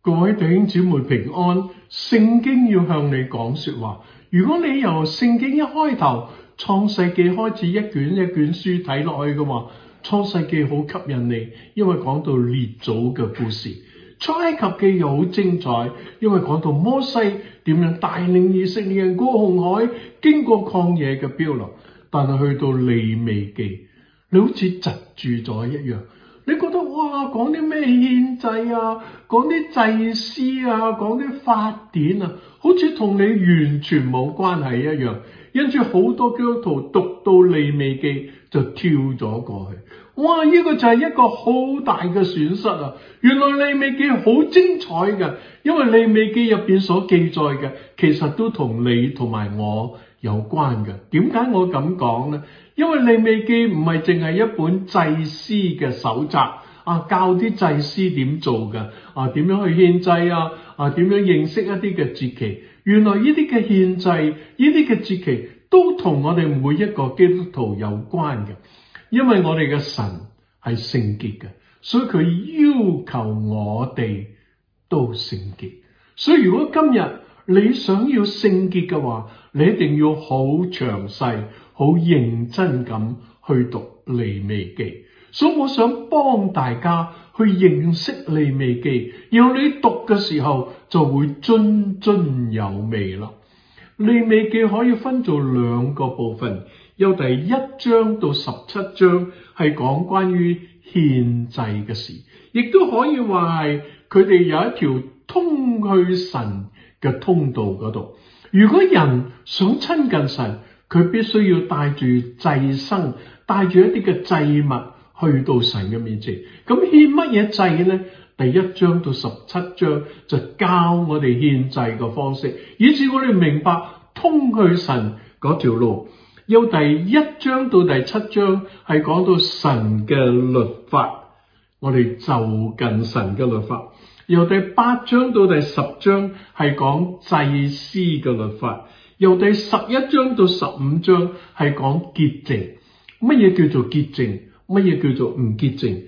各位弟兄姊妹平安，聖經要向你講說話。如果你由聖經一開頭創世記開始一卷一卷書睇落去嘅話，創世記好吸引你，因為講到列祖嘅故事。出埃及記又好精彩，因為講到摩西點樣帶領以色列人過紅海，經過曠野嘅漂流。但係去到利未記，你好似窒住咗一樣。你覺得哇，講啲咩獻祭啊，講啲祭司啊，講啲法典啊，好似同你完全冇關係一樣。因住好多基督徒讀到利未記就跳咗過去。哇！呢個就係一個好大嘅損失啊！原來利未記好精彩嘅，因為利未記入邊所記載嘅，其實都同你同埋我有關嘅。點解我咁講呢？因為利未記唔係淨係一本祭司嘅手冊啊，教啲祭司點做嘅啊，點樣去獻祭啊，點樣認識一啲嘅節期。原來呢啲嘅獻祭，呢啲嘅節期都同我哋每一個基督徒有關嘅。因為我哋嘅神係聖潔嘅，所以佢要求我哋都聖潔。所以如果今日你想要聖潔嘅話，你一定要好詳細、好認真咁去讀利未記。所以我想幫大家去認識利未記，讓你讀嘅時候就會津津有味啦。利未記可以分做兩個部分。由第1章到17章係講關於獻祭嘅事，亦都可以話係佢哋有一條通去神嘅通道嗰度。如果人想親近神，佢必須要帶住祭牲，帶住一啲嘅祭物去到神嘅面前。咁獻乜嘢祭呢？第1章到17章就教我哋獻祭嘅方式，以致我哋明白通去神嗰條路。由第1章到第7章係講到神嘅律法，我哋就近神嘅律法。由第8章到第10章係講祭司嘅律法。由第11章到15章係講潔淨。乜嘢叫做潔淨？乜嘢叫做唔潔淨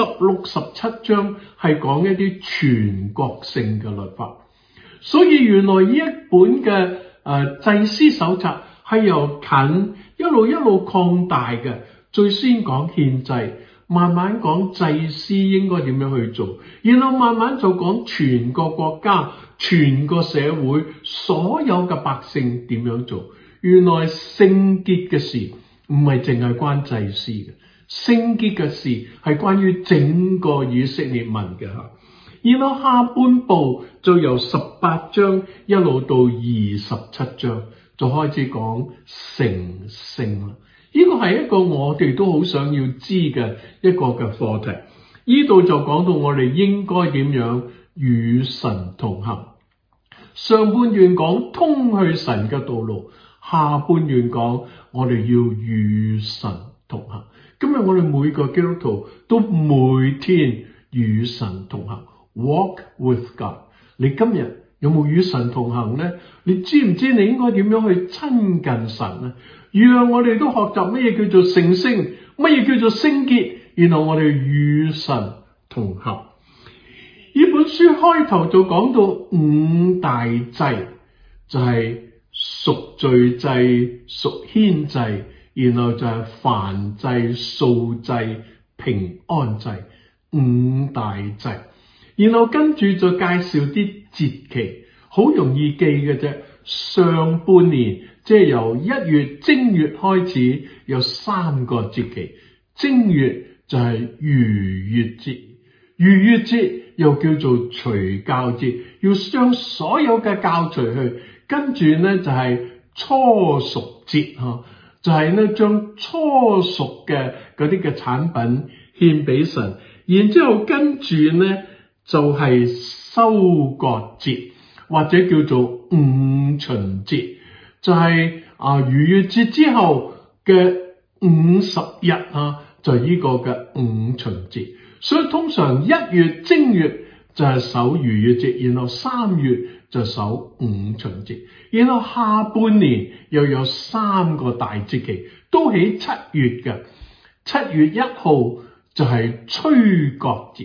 ？16、17章係講一啲全國性嘅律法。所以原來呢一本嘅祭司手冊係由近一路擴大嘅，最先講獻祭，慢慢講祭司應該點樣去做，然後慢慢就講全個國家、全個社會所有嘅百姓點樣做。原來聖潔嘅事唔係淨係關祭司嘅，聖潔嘅事係關於整個以色列民嘅吓。然後下半部就由18章一路到27章。就開始講成聖啦，呢個係一個我哋都好想要知嘅一個嘅課題。呢度就講到我哋應該點樣與神同行。上半段講通去神嘅道路，下半段講我哋要與神同行。今日我哋每個基督徒都每天與神同行 ，walk with God。你今日有冇與神同行呢？你知唔知你應該點樣去親近神呢？讓我哋都學習乜嘢叫做成聖，乜嘢叫做聖潔，然後我哋與神同行。呢本書開頭就講到5大祭，就係贖罪祭、贖愆祭，然後就係燔祭、素祭、平安祭，5大祭。然後跟住就介紹啲節期，好容易記嘅啫。上半年即係由1月正月開始，有3個節期。正月就係逾越節，逾越節又叫做除酵節，要將所有嘅酵除去。跟住呢就係初熟節，就係呢將初熟嘅嗰啲嘅產品獻俾神。然之後跟住呢就係收割節，或者叫做五旬節，就係逾越節之後嘅50日就係呢個嘅五旬節。所以通常1月正月就係守逾越節，然後3月就守五旬節，然後下半年又有3個大節期，都喺7月嘅。7月1號就係吹角節。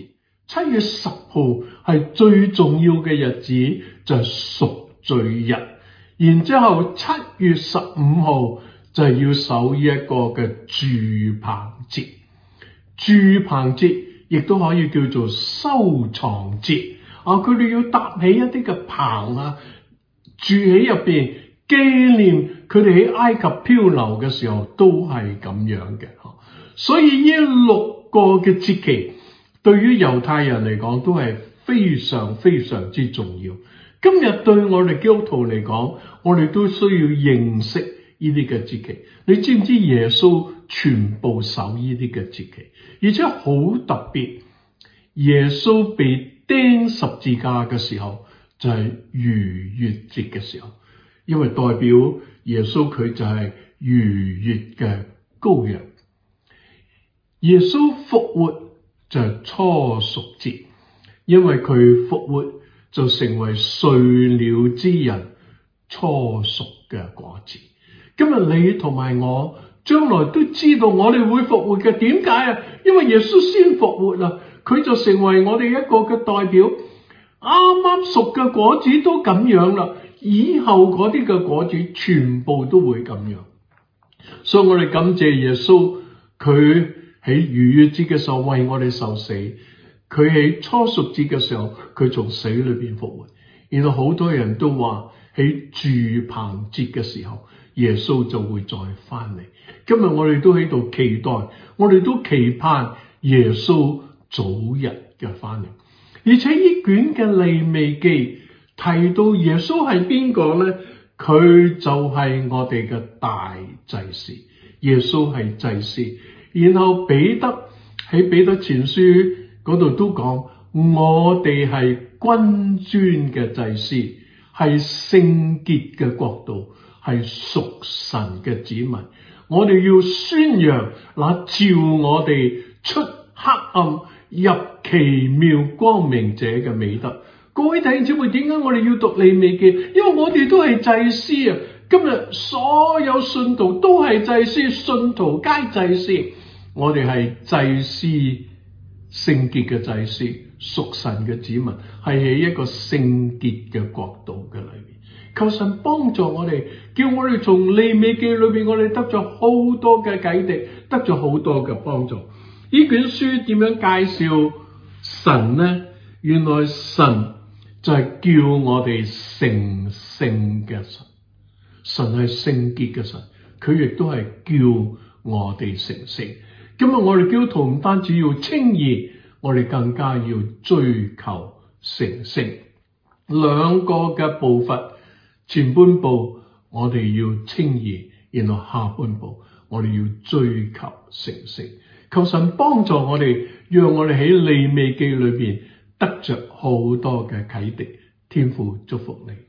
7月10號係最重要嘅日子，就係贖罪日。然之後7月15號就係要守一個嘅住棚節。住棚節亦都可以叫做收藏節。佢哋要搭起一啲嘅棚啊，住喺入邊，紀念佢哋喺埃及漂流嘅時候都係咁樣嘅。所以呢6個嘅節期對於猶太人嚟講都係非常非常之重要。今日對我哋基督徒嚟講，我哋都需要認識呢啲嘅節期。你知唔知耶穌全部守呢啲嘅節期？而且好特別，耶穌被釘十字架嘅時候就係逾越節嘅時候，因為代表耶穌佢就係逾越嘅羔羊。耶穌復活就係初贖節，因為佢復活就成為睡了之人初熟嘅果子。今日你同埋我將來都知道我哋會復活嘅。點解啊？因為耶穌先復活啦，佢就成為我哋一個嘅代表。啱啱熟嘅果子都咁樣啦，以後嗰啲嘅果子全部都會咁樣。所以我哋感謝耶穌，佢喺逾越節嘅時候為我哋受死，佢喺初贖節嘅時候佢從死裏邊復活。然後好多人都話喺住棚節嘅時候耶穌就會再翻嚟。今日我哋都喺度期待，我哋都期盼耶穌早日嘅翻嚟。而且呢卷嘅利未記提到耶穌係邊個呢？佢就係我哋嘅大祭司，耶穌係祭司。然後彼得喺彼得前書嗰度都講，我哋係君尊嘅祭司，係聖潔嘅國度，係屬神嘅子民。我哋要宣揚那召我哋出黑暗入奇妙光明者嘅美德。各位弟兄姊妹，點解我哋要讀利未記？因為我哋都係祭司啊！今日所有信徒都係祭司，信徒皆祭司。我哋係祭司，聖潔嘅祭司，屬神嘅子民，係喺一個聖潔嘅國度嘅裏面。求神幫助我哋，叫我哋從利未記裏邊，我哋得咗好多嘅啟迪，得咗好多嘅幫助。呢卷書點樣介紹神呢？原來神就係叫我哋成聖嘅神，神係聖潔嘅神，佢亦都係叫我哋成聖。今日我哋基督徒唔單止要稱義，我哋更加要追求成聖。兩個嘅步伐，前半部我哋要稱義，然後下半部我哋要追求成聖。求神幫助我哋，讓我哋喺利未記裏邊得着好多嘅啟迪。天父祝福你。